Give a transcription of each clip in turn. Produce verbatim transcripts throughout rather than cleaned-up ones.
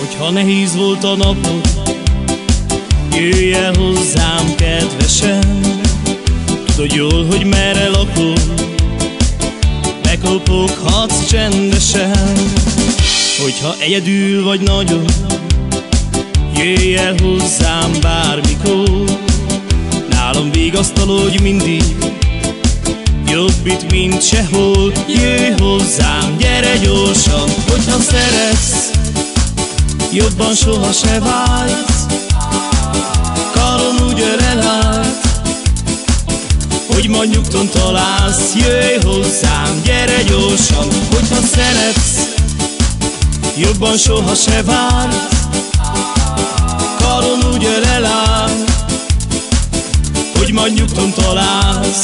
Hogyha nehéz volt a napod, jöjj el hozzám, kedvesem. Tudod jól, hogy merre lakol, bekopoghatsz csendesen. Hogyha egyedül vagy nagyon, jöjj el hozzám bármikor. Nálam vigasztalodj mindig, jobb itt, mint sehol. Jöjj hozzám, gyere gyorsan, hogyha szeretsz, jobban soha se vágysz. Karon úgy ölel át, hogy majd nyugton találsz. Jöjj hozzám, gyere gyorsan, hogyha szeretsz, jobban soha se vágysz. Karon úgy ölel át, hogy majd nyugton találsz.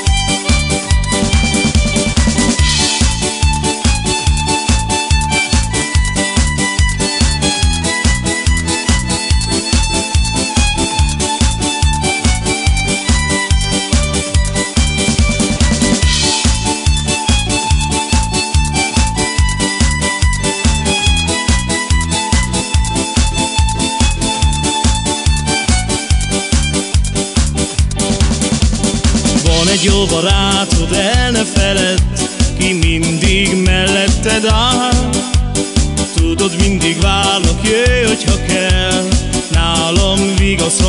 Van egy jó barátod, el ne feledd, ki mindig melletted áll. Tudod, mindig várlak, jöjj, hogyha kell, nálam vigaszra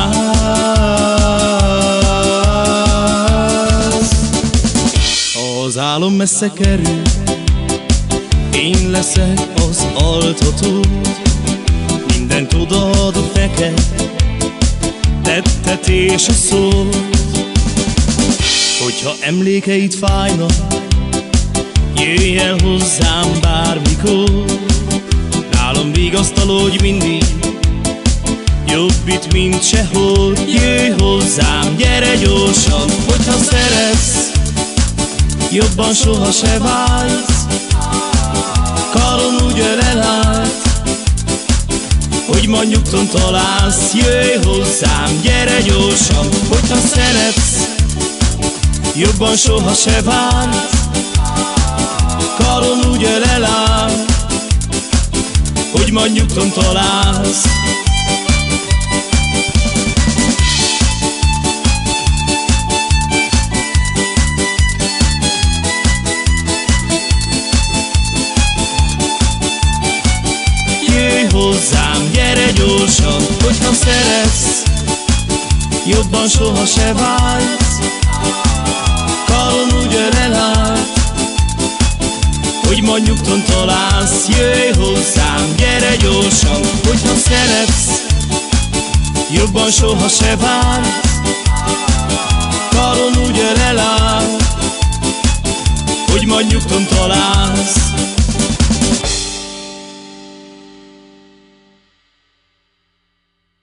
találsz. Ha az álom messze kerül, én leszek az altatód. Mindent odaadok neked, tettet és a szót. Hogyha emlékeid fájnak, jöjj el hozzám bármikor. Nálam vigasztalodj mindig, jobb itt, mint sehol. Jöjj hozzám, gyere gyorsan, hogyha szeretsz, jobban soha se vágysz. Karon úgy ölel át, hogy majd nyugton találsz. Jöjj hozzám, gyere gyorsan, hogyha szeretsz, jobban soha se vágysz. Karon úgy ölel át, hogy majd nyugton találsz. Jöjj hozzám, gyere gyorsan, hogyha szeretsz, jobban soha se vágysz. Karon úgy ölel át, hogy majd nyugton találsz. Jöjj hozzám, gyere gyorsan, hogyha szeretsz, jobban soha se vágysz. Karon úgy ölel át,